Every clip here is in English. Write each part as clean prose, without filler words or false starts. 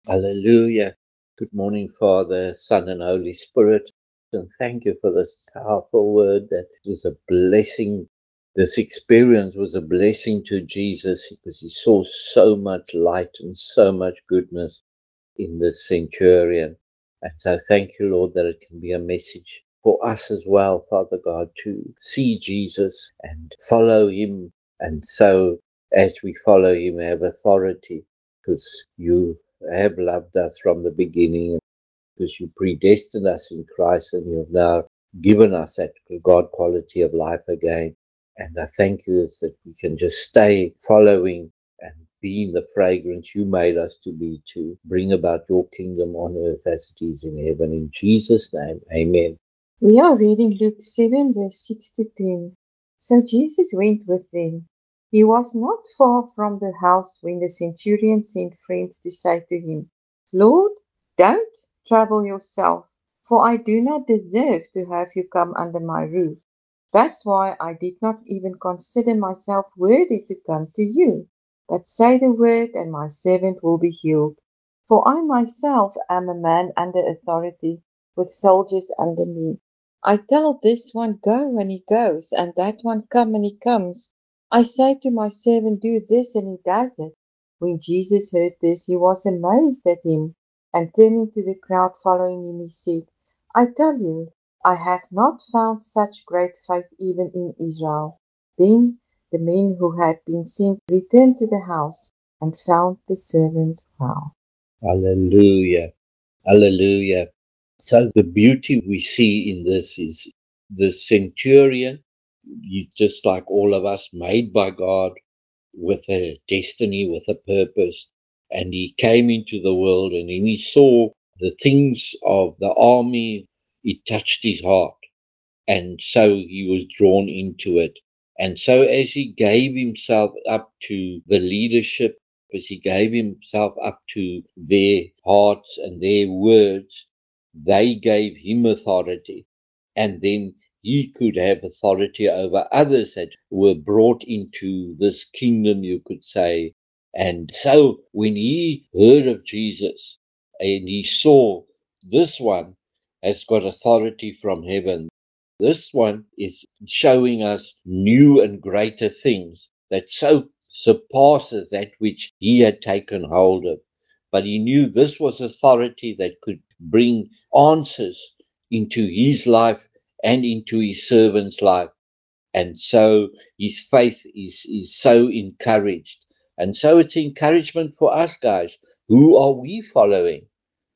Hallelujah. Good morning, Father, Son, and Holy Spirit. And thank you for this powerful word that was a blessing. This experience was a blessing to Jesus because he saw so much light and so much goodness in this centurion. And so thank you, Lord, that it can be a message for us as well, Father God, to see Jesus and follow him. And so as we follow him, have authority because you have loved us from the beginning, because you predestined us in Christ and you have now given us that God quality of life again. And I thank you that we can just stay following and being the fragrance you made us to be, to bring about your kingdom on earth as it is in heaven. In Jesus' name, amen. We are reading Luke 7, verse 6 to 10. So Jesus went with them. He was not far from the house when the centurion sent friends to say to him, Lord, don't trouble yourself, for I do not deserve to have you come under my roof. That's why I did not even consider myself worthy to come to you. But say the word, and my servant will be healed. For I myself am a man under authority, with soldiers under me. I tell this one, go, and he goes, and that one, come, and he comes. I say to my servant, do this, and he does it. When Jesus heard this, he was amazed at him, and turning to the crowd following him, he said, I tell you, I have not found such great faith even in Israel. Then the men who had been sent returned to the house and found the servant well. Hallelujah. Hallelujah. So the beauty we see in this is the centurion. He's just like all of us, made by God with a destiny, with a purpose. And he came into the world and when he saw the things of the army, it touched his heart. And so he was drawn into it. And so as he gave himself up to the leadership, as he gave himself up to their hearts and their words, they gave him authority. And then he could have authority over others that were brought into this kingdom, you could say. And so when he heard of Jesus and he saw this one has got authority from heaven, this one is showing us new and greater things that so surpasses that which he had taken hold of. But he knew this was authority that could bring answers into his life and into his servant's life. And so his faith is so encouraged. And so it's encouragement for us, guys. Who are we following?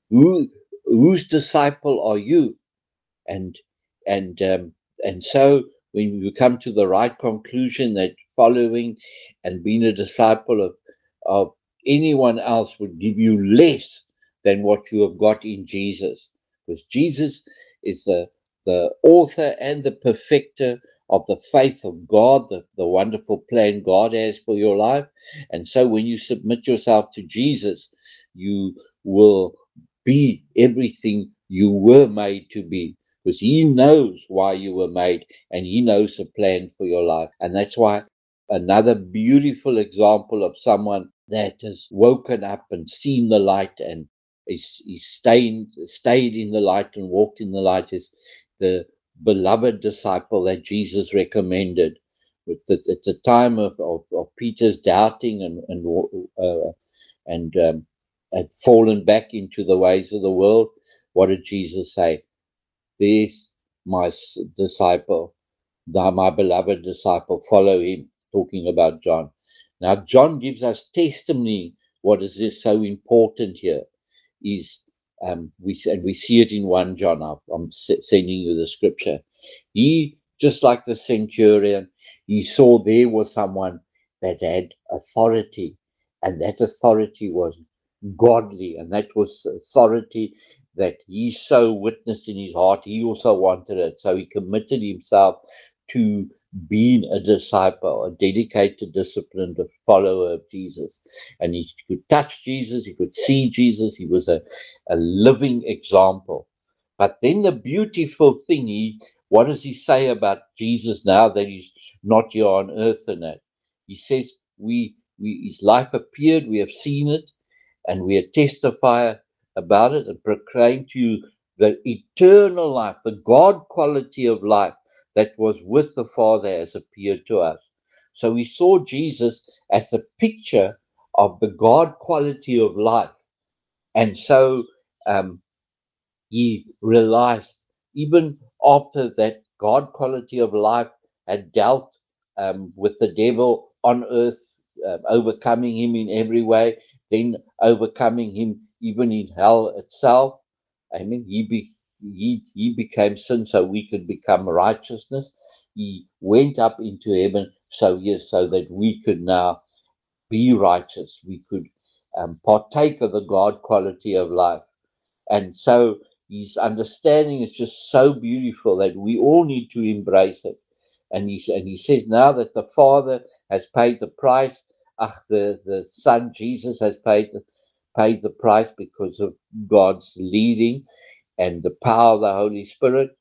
Whose disciple are you? And and um, and so when we come to the right conclusion that following and being a disciple of anyone else would give you less than what you have got in Jesus, because Jesus is the author and the perfecter of the faith of God, the wonderful plan God has for your life. And so when you submit yourself to Jesus, you will be everything you were made to be, because he knows why you were made and he knows the plan for your life. And that's why another beautiful example of someone that has woken up and seen the light and is stayed in the light and walked in the light is the beloved disciple that Jesus recommended. It's a time of Peter's doubting and had fallen back into the ways of the world. What did Jesus say? There's my disciple, my beloved disciple, follow him, talking about John. Now, John gives us testimony. What is this so important here is we see it in 1 John. I'm sending you the scripture. He, just like the centurion, he saw there was someone that had authority, and that authority was godly, and that was authority that he so witnessed in his heart. He also wanted it, so he committed himself to being a disciple, a dedicated, disciplined follower of Jesus. And he could touch Jesus, he could see Jesus, he was a living example. But then the beautiful thing, what does he say about Jesus now that he's not here on earth? And that he says, his life appeared, we have seen it, And we testify about it and proclaim to you the eternal life, the God quality of life that was with the Father has appeared to us. So we saw Jesus as a picture of the God quality of life. And so he realized, even after that God quality of life had dealt with the devil on earth, overcoming him in every way, then overcoming him even in hell itself. I mean, he became sin so we could become righteousness. He went up into heaven, so yes, so that we could now be righteous. We could partake of the God quality of life. And so his understanding is just so beautiful that we all need to embrace it. And he says now that the Father has paid the price, the Son Jesus has paid the price because of God's leading and the power of the Holy Spirit,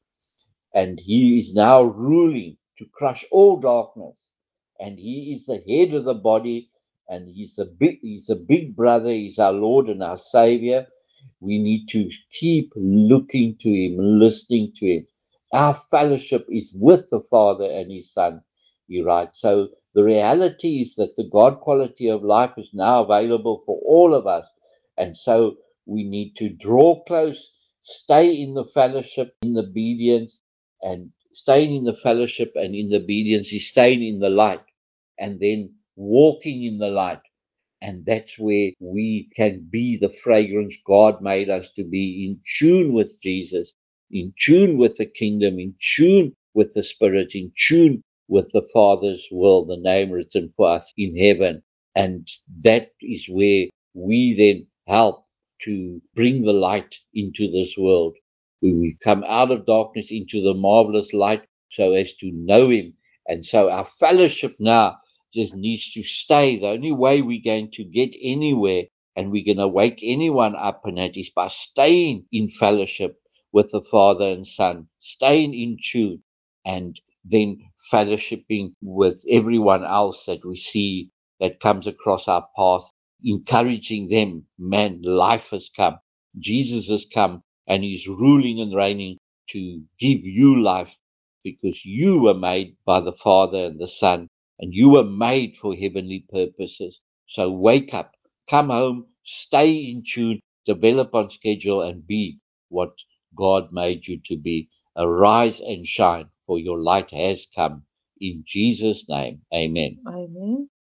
and he is now ruling to crush all darkness, and he is the head of the body, and he's a big brother. He's our Lord and our Savior. We need to keep looking to him, listening to him. Our fellowship is with the Father and his Son, he writes. So the reality is that the God quality of life is now available for all of us. And so we need to draw close, stay in the fellowship, in obedience, and staying in the fellowship and in the obedience is staying in the light and then walking in the light. And that's where we can be the fragrance God made us to be, in tune with Jesus, in tune with the kingdom, in tune with the Spirit, in tune with the Father's will, the name written for us in heaven. And that is where we then help to bring the light into this world. When we come out of darkness into the marvelous light so as to know him. And so our fellowship now just needs to stay. The only way we're going to get anywhere and we're going to wake anyone up in it is by staying in fellowship with the Father and Son, staying in tune, and then fellowshipping with everyone else that we see that comes across our path, encouraging them. Man, life has come. Jesus has come and he's ruling and reigning to give you life, because you were made by the Father and the Son, and you were made for heavenly purposes. So wake up, come home, stay in tune, develop on schedule, and be what God made you to be. Arise and shine, for your light has come. In Jesus' name, amen. Amen.